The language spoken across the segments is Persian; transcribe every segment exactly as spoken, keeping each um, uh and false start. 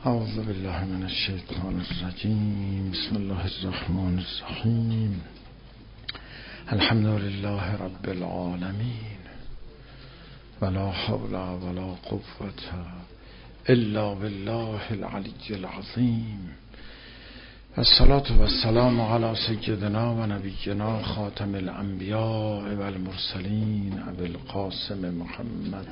اعوذ بالله من الشیطان الرجیم. بسم الله الرحمن الرحیم. الحمد لله رب العالمین ولا حول ولا قوة الا بالله العلی العظیم. الصلاة والسلام علی سیدنا و نبینا خاتم الانبیاء والمرسلین ابی القاسم محمد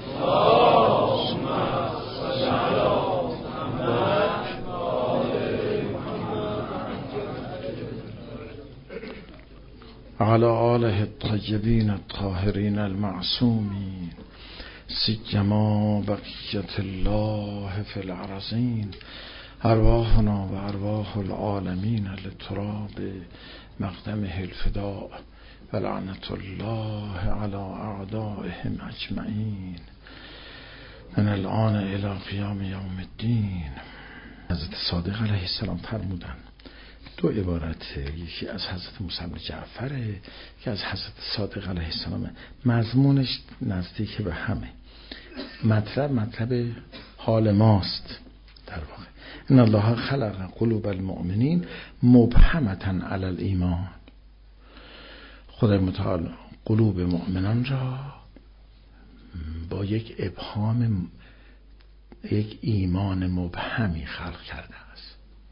على آله الطیبین الطاهرین المعصومین سیما بقیت الله فی الارضین. ارواحنا و ارواح العالمین لتراب مقدمه الفداء و لعنت الله علی اعدائهم اجمعین من الان الی قیام یوم الدین. حضرت صادق علیه السلام فرمودن دو عبارت، یکی از حضرت موسی بن جعفره که از حضرت صادق علیه السلام. مضمونش نزدیک به همه. مطلب مطلب حال ماست در واقع. ان الله خلق قلوب المؤمنین مبهمة علی الایمان. خدای متعال قلوب مؤمنان را با یک ابهام، یک ایمان مبهمی خلق کرده است.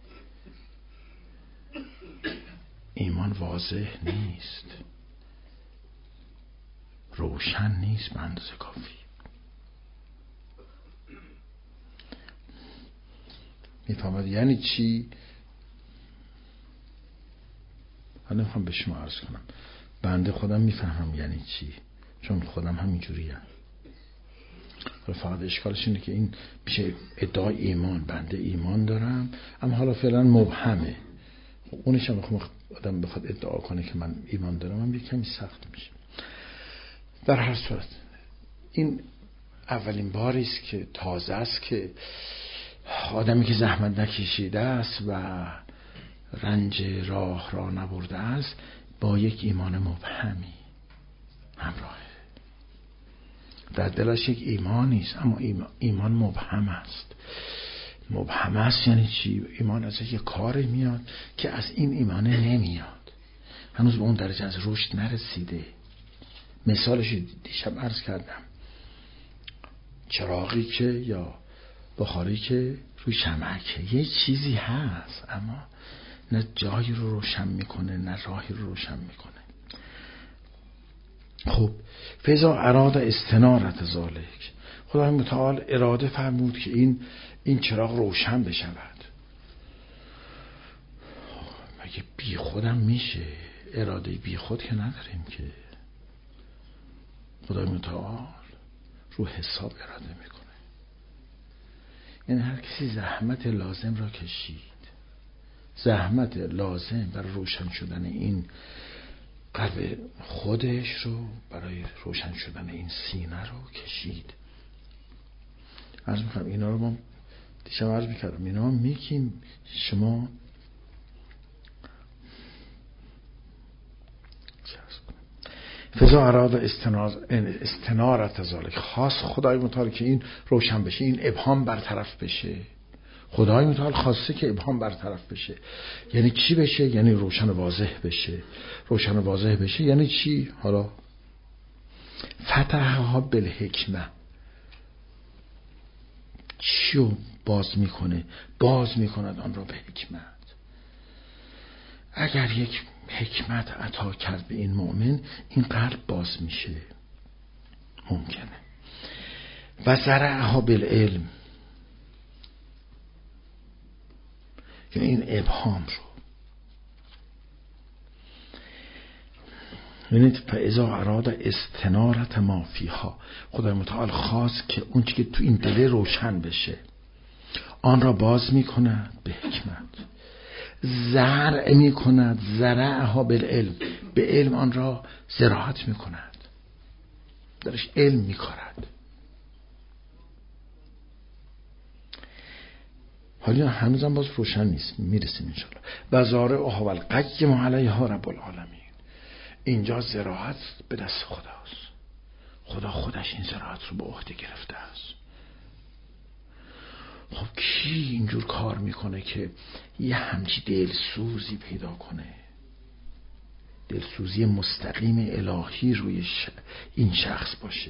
ایمان واضح نیست، روشن نیست به اندازه کافی. میفهمد یعنی چی؟ من نمیخوام به شما عرض کنم، بنده خودم میفهمم یعنی چی، چون خودم همینجوری هم. فقط اشکالش اینه که این میشه ادعای ایمان. بنده ایمان دارم اما حالا فعلا مبهمه. اونش هم بخوام آدم بخواد ادعا کنه که من ایمان دارم هم یه کمی سخت میشه. در هر صورت این اولین باری است که تازه است که آدمی که زحمت نکشیده است و رنج راه را نبرده است با یک ایمان مبهمی همراهه. در دلش یک ایمانی است اما ایمان مبهم است. مبهم است یعنی چی؟ ایمان از یک کاری میاد که از این ایمانه نمیاد، هنوز به اون درجه از رشد نرسیده. مثالش دیشب عرض کردم، چراغی که یا بخاری که روی شمعه یه چیزی هست اما نه جایی رو روشن میکنه نه راهی رو روشن میکنه. خب فضا اراد استنارت ذالک. خدای متعال اراده فرمود که این این چراغ روشن بشود. مگه بی خودم میشه؟ اراده بی خود که نداریم که. خدای متعال رو حساب اراده میکنه. یعنی هر کسی زحمت لازم را کشید، زحمت لازم برای روشن شدن این قلب خودش رو، برای روشن شدن این سینه رو کشید. عرض میکنم اینا رو ما دیشب عرض میکردم، اینا ما میگیم شما فضا اراد استنارت ذالک. خاص خدای متعال که این روشن بشه، این ابهام برطرف بشه. خدای متعال خواسته که ابهام برطرف بشه. یعنی چی بشه؟ یعنی روشن واضح بشه. روشن واضح بشه یعنی چی؟ حالا فتحها بالحکمه. چیو باز میکنه؟ باز میکند آن را به حکمت. اگر یک حکمت عطا کرد به این مؤمن، این قلب باز میشه، ممکنه. و زرعها بالعلم، یعنی این ابهام رو، یعنی فاذا اراد استنارت ما فیها. خدای متعال خواست که اون چی که تو این دل روشن بشه آن را باز میکند به حکمت. زرع میکند، زرعها بالعلم، به علم آن را زراعت میکند، درش علم میکارد. حالا هنوزم باز روشن نیست، میرسیم انشاءالله. و زارعها و القیم علیها رب العالمین. اینجا زراعت به دست خداست. خدا خودش این زراعت رو به عهده گرفته است. خب کی اینجور کار میکنه که یه همچی دلسوزی پیدا کنه؟ دلسوزی مستقیم الهی روی ش... این شخص باشه.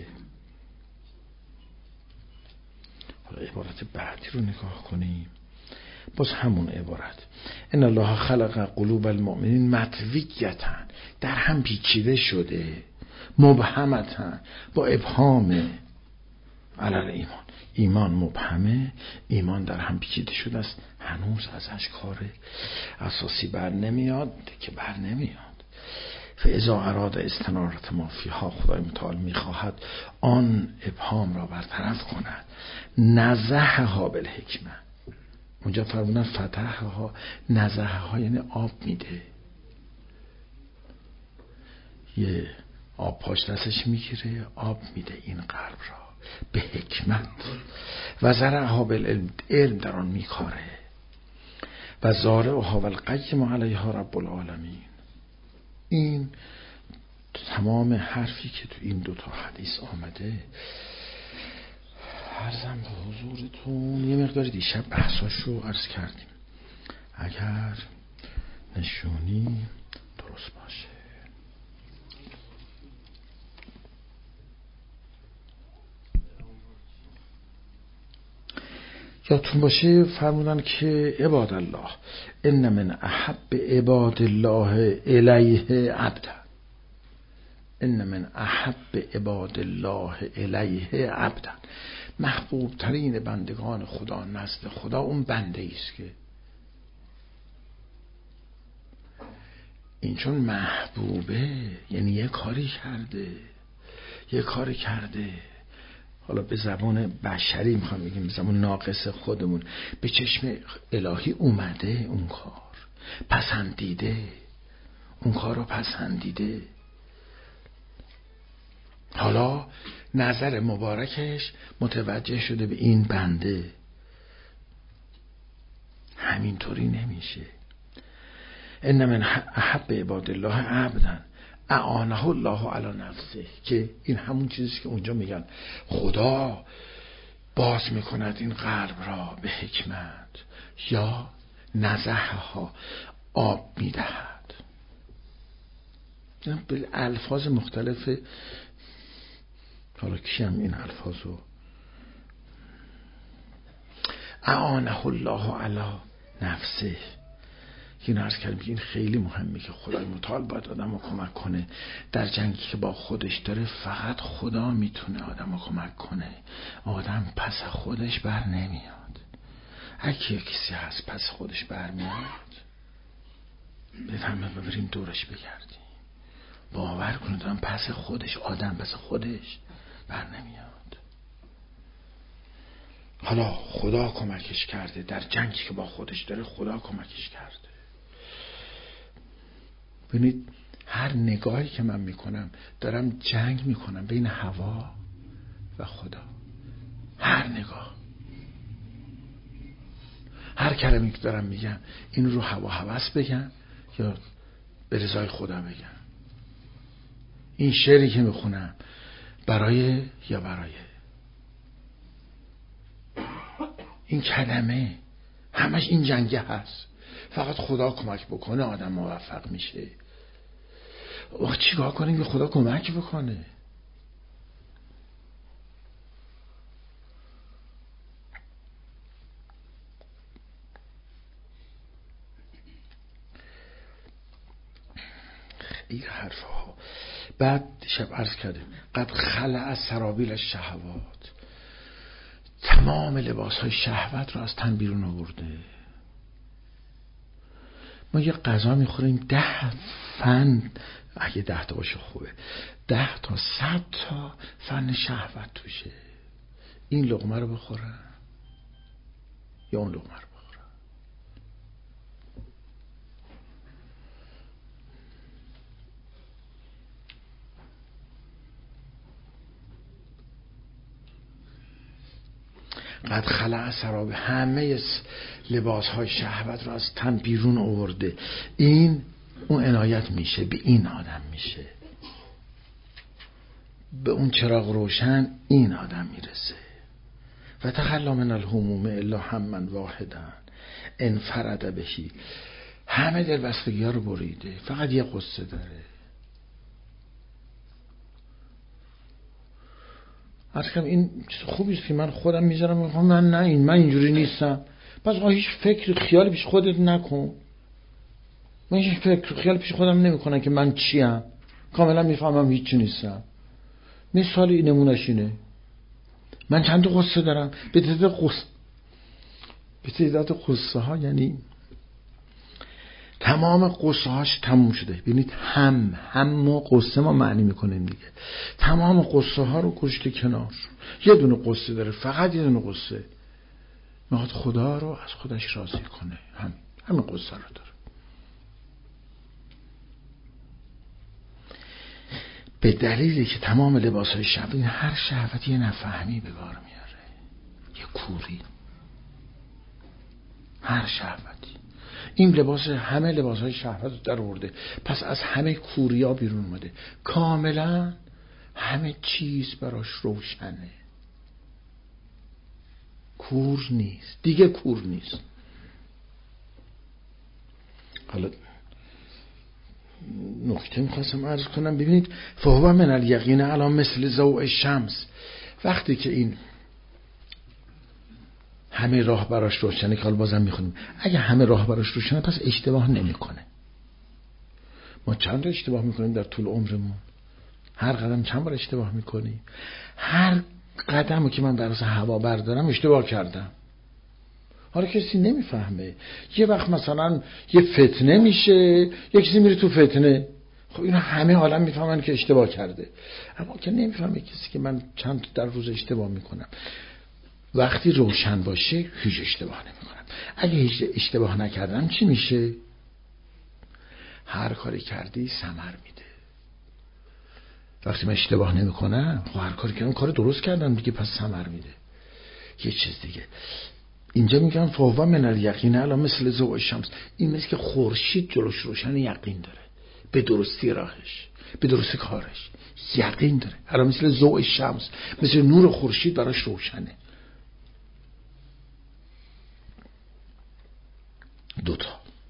حالا عبارت بعدی رو نگاه کنیم، باز همون عبارت، ان الله خلق قلوب المؤمنین مطویة، در هم پیچیده شده، مبهمة، با ابهام، علل ایمان، ایمان مبهمه، ایمان در هم پیچیده شده است، هنوز ازش کار اساسی بر نمیاد که بر نمیاد. فاذا اراد استنارت ما فیها، خدای متعال میخواهد آن ابهام را برطرف کند، نزحها بالحکمه. اونجا فرمودن فتحها، نزحها یعنی آب میده، یه آب پاش دستش میگیره، آب میده این قلب را به حکمت. و زرعها بالعلم، علم در آن میکاره. و زارعها والقیم علیها رب العالمین. این تمام حرفی که تو این دوتا حدیث آمده عرضم به حضورتون، یه مقداری دیشب بحثاشو عرض کردیم، اگر نشونی درست باشه. یادتون باشه فرمودن که عباد الله ان من احب عباد الله الیه عبدا، ان من احب عباد الله الیه عبدا، محبوب ترین بندگان خدا نزد خدا اون بنده ایست که این چون محبوبه یعنی یه کاری کرده، یه کاری کرده، حالا به زبان بشری میخوام بگیم، به زبان ناقص خودمون، به چشم الهی اومده اون کار، پسندیده اون کار رو، پسندیده. حالا نظر مبارکش متوجه شده به این بنده، همینطوری نمیشه. ان من احب عباد الله عبدا اعانه الله علی نفسه، که این همون چیزی که اونجا میگن خدا باز میکند این قلب را به حکمت، یا نزحها، آب میدهد. به الفاظ مختلف، حالا کیم این الفاظو اعانه الله علی نفسه، این عرض کردیم که این خیلی مهمه که خدای متعال باید آدم رو کمک کنه در جنگی که با خودش داره. فقط خدا میتونه آدم رو کمک کنه، آدم پس خودش بر نمیاد. اگه کسی هست پس خودش بر میاد، بفهمه ببریم دورش بگردیم، باور کنید آدم پس خودش، آدم پس خودش بر نمیاد. حالا خدا کمکش کرده در جنگی که با خودش داره، خدا کمکش کرده. ببینید هر نگاهی که من میکنم دارم جنگ میکنم بین هوا و خدا. هر نگاه، هر کلمه‌ای که دارم میگم این رو هوا هوس بگم یا به رضای خدا بگم. این شعری که میخونم برای یا برای این کلمه، همش این جنگه هست. فقط خدا کمک بکنه آدم موفق میشه. وقت چیکار کنیم که خدا کمک بکنه؟ این حرف ها. بعد شب عرض کردیم قد خلع سرابیل الشهوات، تمام لباس های شهوت رو از تن بیرون آورده. ما یه غذا میخوریم ده فن، اگه ده تا باشه خوبه، ده تا صد تا فن شهوت توشه. این لقمه رو بخورم یا اون لقمه رو بخورم؟ قد خلع سراب، همه لباس های شهوت رو از تن بیرون آورده. این اون عنایت میشه به این آدم، میشه به اون چراغ روشن این آدم میرسه. و تخلا من الهموم الا هما واحدا انفرد بهی. همه دلبستگی ها رو بریده، فقط یه قصه داره. اصلا این چیز خوبی است که من خودم میذارم، میگم من نه این من اینجوری نیستم. پس آقا هیچ فکر خیالی پیش خودت نکن. من هیچ فکر خیال پیش خودم نمیکنم که من چیم. کاملا میفهمم هیچی نیستم. مثال این نمونهش اینه. من چند تا قصه دارم. به تعداد قصه به تعداد قصه ها، یعنی تمام قصه هاش تموم شده. ببینید هم هم قصه ما معنی میکنیم دیگه. تمام قصه ها رو گذاشته کنار. یه دونه قصه داره، فقط یه دونه قصه. میخواد خدا رو از خودش راضی کنه. هم همین قصه رو داره. به دلیلی که تمام لباس های شب، این هر شهوتی یه نفهمی به بار میاره، یه کوری، هر شهوتی. این لباس همه لباس های شهوت رو در آورده. پس از همه کوریا بیرون اومده. کاملا همه چیز براش روشنه. کور نیست دیگه، کور نیست. حالا نکته میخواستم عرض کنم. ببینید فهو من الیقین علی مثل ضوء الشمس. وقتی که این همه راه براش روشنه، که حالا بازم میخونیم اگه همه راه براش روشنه پس اشتباه نمیکنه. ما چند اشتباه میکنیم در طول عمرمون؟ هر قدم چند بار اشتباه میکنیم؟ هر قدمو که من در راست هوا بردارم اشتباه کردم. حالا کسی نمیفهمه. یه وقت مثلا یه فتنه میشه، یه کسی میره تو فتنه، خب اینا همه عالم میفهمن که اشتباه کرده. اما که نمیفهمه کسی که من چند در روز اشتباه میکنم. وقتی روشن باشه هیچ اشتباه نمیکنم. اگه هیچ اشتباه نکردم چی میشه؟ هر کاری کردی ثمر میده. وقتی من اشتباه نمیکنم، خب هر کاری کردم کار درست کردم دیگه، پس ثمر میده. یه چیز دیگه اینجا میگن فهو من الیقین علی مثل ضوء الشمس. این مثل که خورشید جلوش روشن، یقین داره به درستی راهش، به درستی کارش، یقین داره. علی مثل ضوء الشمس، مثل نور خورشید براش روشنه. دوتا.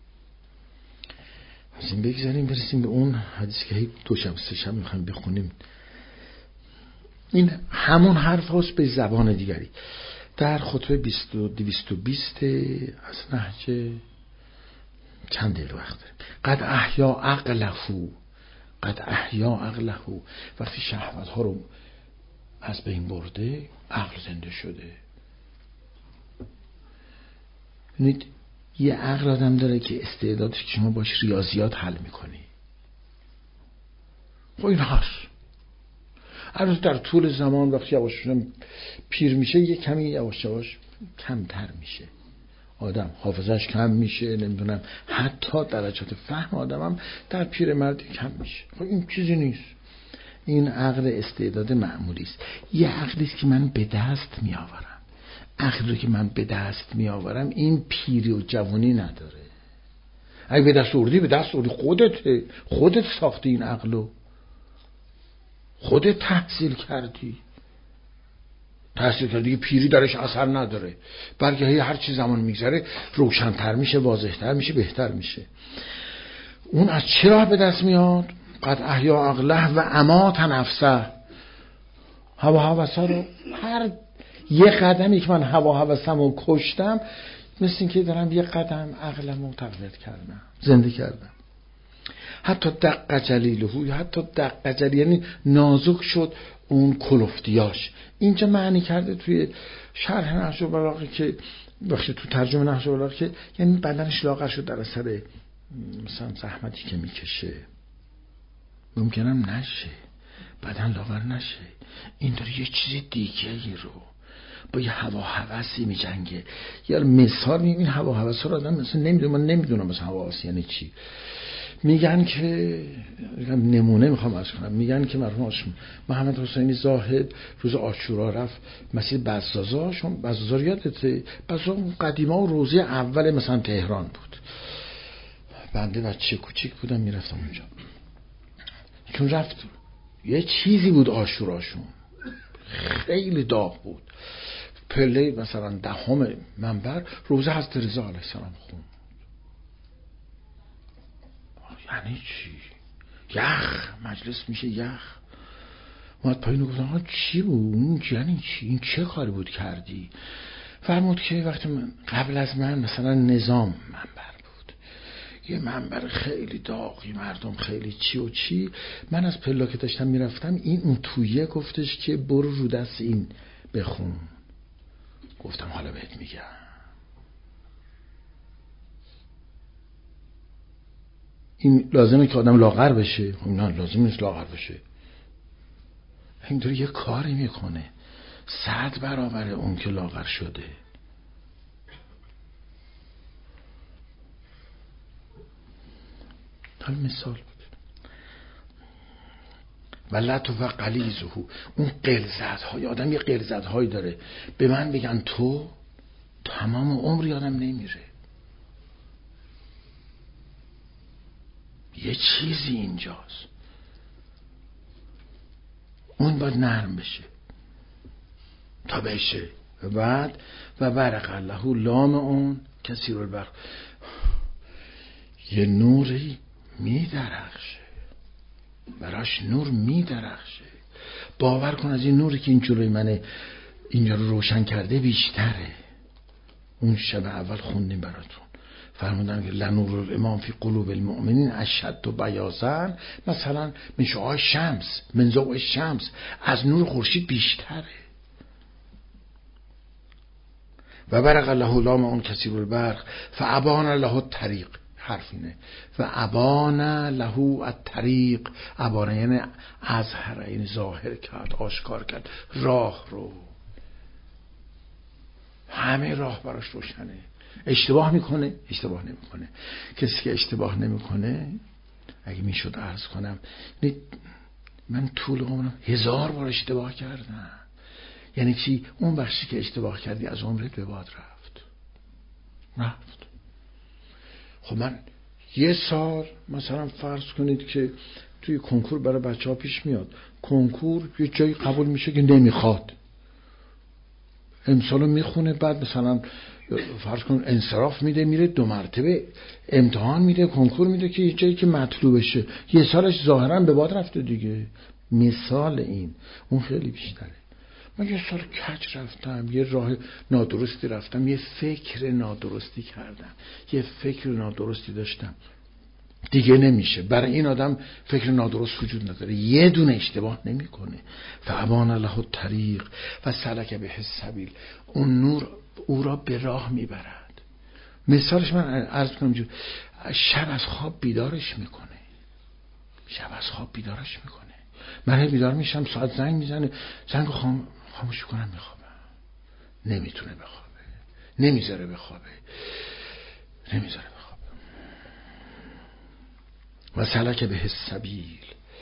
از این بگذاریم برسیم به اون حدیث که دو شب سه شب میخوایم بخونیم. این همون حرف هاست به زبان دیگری. در خطبه دویست و بیست از نهج چند دل وقت داریم. قد احیا عقله، قد احیا عقله. وقتی شهوت ها رو از بین برده، عقل زنده شده. ببینید یه عقل آدم داره که استعدادش که شما باش ریاضیات حل میکنی. خب این هست. البته در طول زمان وقتی یواش پیر میشه یه کمی یواش یواش کمتر میشه. آدم حافظش کم میشه، نمیدونم حتی درجات فهم آدمم در پیرمردی کم میشه. خب این چیزی نیست. این عقل استعداد معمولی است. یه عقلی است که من به دست میآورم. عقلی که من به دست میآورم این پیری و جوانی نداره. اگه به دست آوردی به دست آوردی، خودت خودت ساختی این عقلو، خودت تحصیل کردی. تحصیل کردی که پیری درش اثر نداره، بلکه هر چی زمان میگذره روشن‌تر میشه، واضح‌تر میشه، بهتر میشه. اون از چه راه به دست میاد؟ قد احیا عقله و امات نفسه. هوا هوسا رو، هر یه قدمی که من هوا هوسمو کشتم، مثل این که دارم یه قدم عقلمو تقویت کردم، زنده کردم. حتی دق جلیله، حتی دق جلیل یعنی نازک شد اون کلفتیاش. اینجا معنی کرده توی شرح نهج البلاغه که بخش تو ترجمه نهج البلاغه که یعنی بدنش لاغر شد در اثر مثلا زحمتی که میکشه. ممکنم نشه بدن لاغر نشه، این داره یه چیز دیگه ای رو با یه هوا هوسی میجنگه. یا مثال میگم این هوا هوس رو آدم مثلا نمیدونه، من نمیدونم مثلا هوا هوس یعنی چی. میگن که نمونه میخوام عرض کنم، میگن که مرحوم محمد حسینی زاهد روز عاشورا رفت مسجد بزازا. شما بزازا یادته؟ بزازا قدیما و روزی اول مثلا تهران بود. بنده بچه کوچیک بودم میرفتم اونجا، چون رفت یه چیزی بود عاشوراشون، خیلی داغ بود. پله مثلا دهم منبر روزه حضرت رضا علیه السلام خوند. یعنی چی؟ یخ، مجلس میشه یخ. اومد پایین و گفت آقا چی بود؟ یعنی چی؟ این چه کاری بود کردی؟ فرمود که وقتی من قبل از من مثلا نظام منبر بود، یه منبر خیلی داغی، مردم خیلی چی و چی، من از پلا که داشتم میرفتم این اون تویه گفتش که برو رو دست این بخون. گفتم حالا بهت میگم. این لازمه که آدم لاغر بشه؟ نه لازم نیست لاغر بشه. اینطوری یه کاری میکنه صد برابر اون که لاغر شده. حالا مثال بود ولت و قلیزه، اون قلزت های آدم یه قلزت هایی داره، به من بگن تو تمام عمر یادم نمیره. یه چیزی اینجاست، اون باید نرم بشه تا بشه. و بعد و برق الله لام اون کثیر البرق، یه نوری میدرخشه براش، نور میدرخشه. باور کن از این نوری که این جلوی منه اینجا رو روشن کرده بیشتره. اون شب اول خوندیم براتون، فرمودن که لنور الامام فی قلوب المؤمنین اشد و بیاضاً مثلا من شعاع شمس، من ضوء شمس، از نور خورشید بیشتره. و برق الله لام اون کثیر البرق فابان له الطریق، حرف اینه فابان له الطریق، ابان یعنی اظهر، یعنی ظاهر کرد، آشکار کرد راه رو، همه راه براش روشنه. اشتباه میکنه؟ اشتباه نمیکنه. کسی که اشتباه نمیکنه، اگه میشد عرض کنم من طول عمرم هزار بار اشتباه کردم. یعنی چی؟ اون بخشی که اشتباه کردی از عمرت به باد رفت رفت خب من یه سال مثلا فرض کنید که توی کنکور برای بچه ها پیش میاد، کنکور یه جایی قبول میشه که نمیخواد، امسالو میخونه، بعد مثلا فرض کن انصراف میده، میره دو مرتبه امتحان میده، کنکور میده که یه جایی که مطلوبشه، یه سالش ظاهرا به باد رفته دیگه. مثال این، اون خیلی بیشتره. من یه سال کج رفتم، یه راه نادرستی رفتم، یه فکر نادرستی کردم، یه فکر نادرستی داشتم، دیگه نمیشه. برای این آدم فکر نادرست وجود نداره، یه دونه اشتباه نمیکنه. فابان له الطریق و سلک به السبیل، اون نور او را به راه میبرد. مثالش من عرض کنم جو، شب از خواب بیدارش میکنه، شب از خواب بیدارش میکنه. من بیدار میشم، ساعت زنگ میزنه، زنگو خام خاموش کنم، میخوابم، نمیتونه بخوابه، نمیذاره بخوابه، نمیذاره بخوابه. و سلک به السبیل،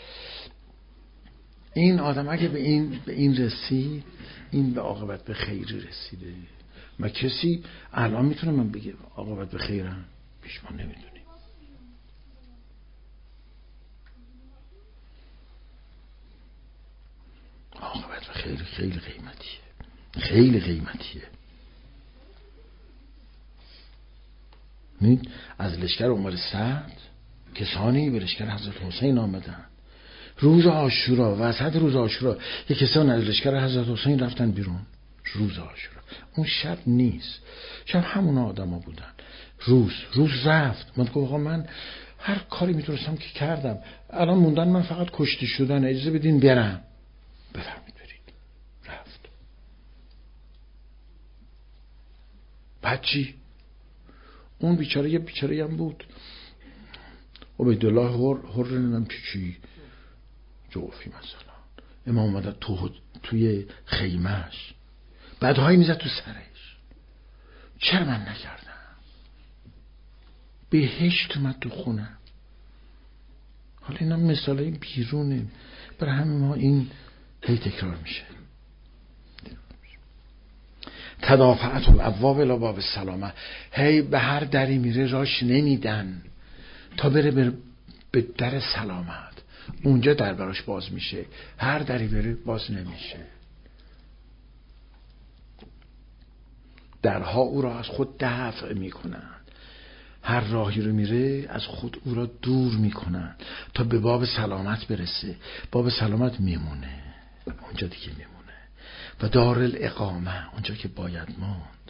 این آدم اگه به این به این رسید، این به عاقبت به خیری رسیده. و کسی الان میتونه من بگه عاقبت به خیرم؟ پیش ما نمیدونیم. عاقبت به خیر خیلی قیمتیه، خیلی قیمتیه. از لشکر عمر سعد کسانی به لشکر حضرت حسین آمدن روز عاشورا، وسط روز عاشورا یک کسان از لشکر حضرت حسین رفتن بیرون روز عاشورا. اون شب نیست، شب همون آدم ها بودن. روز روز رفت، من گفت آقا من هر کاری میتونستم که کردم، الان موندن من فقط کشته شدن، اجازه بدین برم. بفرمید برید. رفت. بعد چی؟ اون بیچاره یه بیچاره هم بود، عبیدالله هر هر نمیدونم چی چی جوفی مثلا، امام اومد تو توی خیمهش بدهایی میزد تو سرش. چرا من نکردم؟ بهشت اومد تو خونه. حالا اینا مثالای بیرونه، برای همه ما این هی تکرار میشه. تدافعت الابواب الی باب السلامه، هی به هر دری میره راش نمیدن تا بره به در سلامت، اونجا در براش باز میشه، هر دری بره باز نمیشه. درها او را از خود دفع میکنند. هر راهی رو میره از خود او را دور میکنند تا به باب سلامت برسه. باب سلامت میمونه، اونجا دیگه میمونه. و دار الاقامه، اونجا که باید ماند.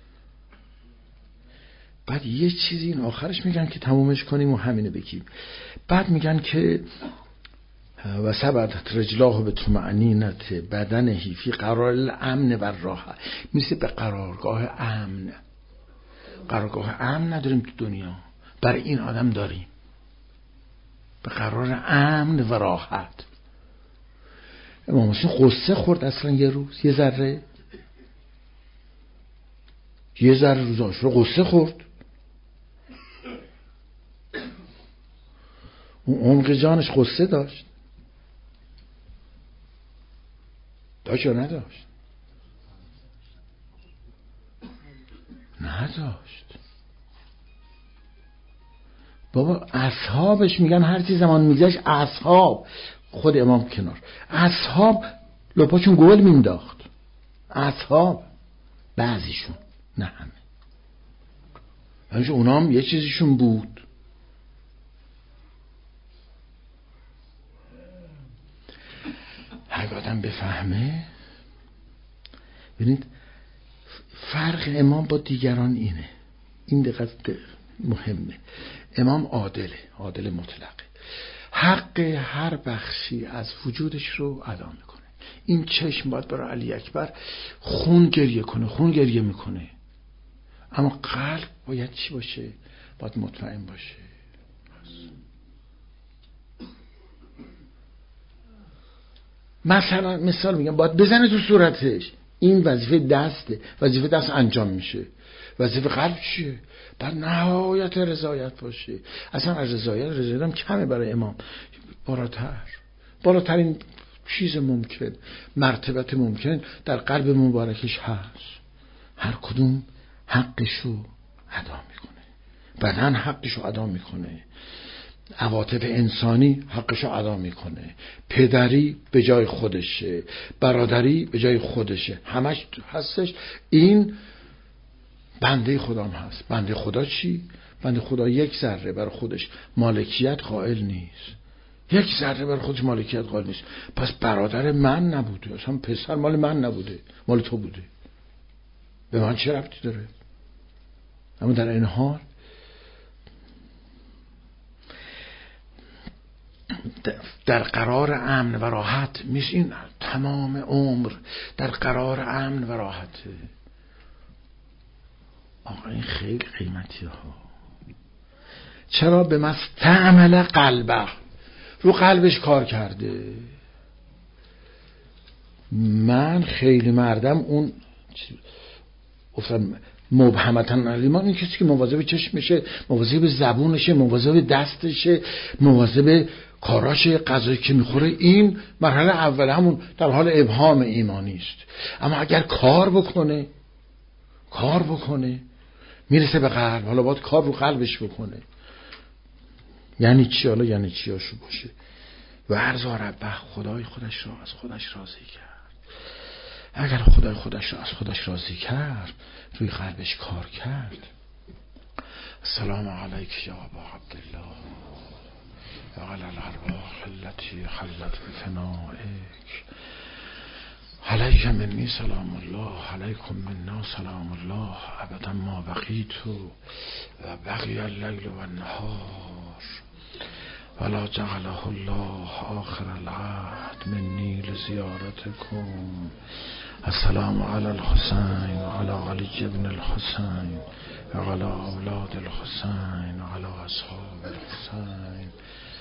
بعد یه چیزی این آخرش میگن که تمومش کنیم و همینه بگیم. بعد میگن که و ثبتت رجلاه به طمأنینة بدنه فی قرار الامن و راحه. میشه به قرارگاه امن. قرارگاه امن نداریم تو دنیا، برای این آدم داریم به قرار امن و راحت. امام حسین قصه خورد اصلا یه روز، یه ذره یه ذره روزاش رو قصه خورد. اون عمق جانش قصه داشت داشت یا نداشت؟ نداشت. بابا اصحابش میگن هر چی زمان میگذشت اصحاب، خود امام کنار، اصحاب لپاشون گل مینداخت. اصحاب بعضیشون، نه همه. همچنین اونا هم یه چیزیشون بود. اگه آدم بفهمه، ببینید فرق امام با دیگران اینه، این دقیقا مهمه. امام عادله، عادل مطلقه، حق هر بخشی از وجودش رو ادا میکنه. این چشم باید برای علی اکبر خون گریه کنه، خون گریه میکنه، اما قلب باید چی باشه؟ باید مطمئن باشه. مثلا مثال میگم، باید بزنه تو صورتش. این وظیفه دسته، وظیفه دست انجام میشه. وظیفه قلب چیه؟ باید نهایت رضایت باشه. اصلا از رضایت رضایت هم کمه برای امام. بالاتر بالاترین چیز ممکن، مرتبت ممکن در قلب مبارکش هست. هر کدوم حقشو ادا میکنه. بدن حقشو ادا میکنه، عواطف انسانی حقشو ادا میکنه، پدری به جای خودشه، برادری به جای خودشه، همش هستش. این بنده خدام هست. بنده خدا چی؟ بنده خدا یک ذره برای خودش مالکیت قائل نیست. یک ذره برای خودش مالکیت قائل نیست. پس برادر من نبوده، اصلا پسر مال من نبوده، مال تو بوده. به من چه ربطی داره؟ اما در این حال در قرار امن و راحت میشه. این تمام عمر در قرار امن و راحته. آقا این خیلی قیمتی ها. چرا؟ به مستعمل قلبه، رو قلبش کار کرده. من خیلی مردم اون گفتم مبهمتن علیمان، این کسی که مواظب چشمشه، مواظب زبونشه، مواظب دستشه، مواظب کاراشه، غذایی که میخوره، این مرحله اول همون در حال ابهام ایمانی است. اما اگر کار بکنه کار بکنه میرسه به قلب. حالا باید کار رو قلبش بکنه. یعنی چی؟ حالا یعنی چی هاشو باشه. و ارزا ربه، خدای خودش را از خودش راضی کرد. اگر خدای خودش را از خودش راضی کرد، روی قلبش کار کرد. السلام علیک یا ابا عبدالله و علی الارواح التي حلت بفنائک. علیک منی سلام الله، علیکم منا سلام الله، ابدا ما بقیت و بقی اللیل و النهار ولا جعله الله آخر العهد منی لزیارتکم. السلام علی الحسین و علی علی بن الحسین و علی اولاد الحسین و علی اصحاب الحسین